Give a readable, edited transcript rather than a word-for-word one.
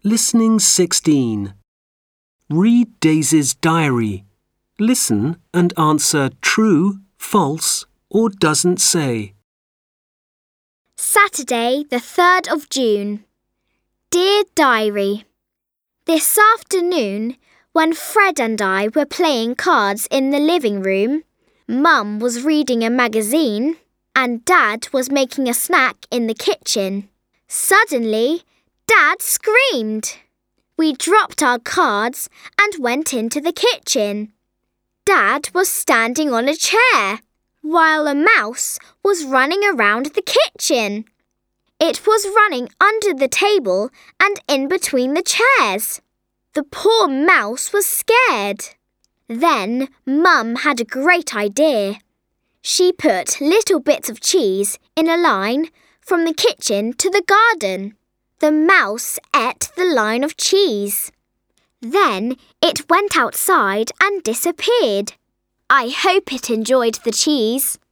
Listening 16. Read Daisy's diary. Listen and answer true, false, or doesn't say. Saturday, the 3rd of June. Dear Diary, this afternoon, when Fred and I were playing cards in the living room, Mum was reading a magazine and Dad was making a snack in the kitchen. Suddenly, Dad screamed. We dropped our cards and went into the kitchen. Dad was standing on a chair, while a mouse was running around the kitchen. It was running under the table and in between the chairs. The poor mouse was scared. Then Mum had a great idea. She put little bits of cheese in a line from the kitchen to the garden. The mouse ate the line of cheese. Then it went outside and disappeared. I hope it enjoyed the cheese.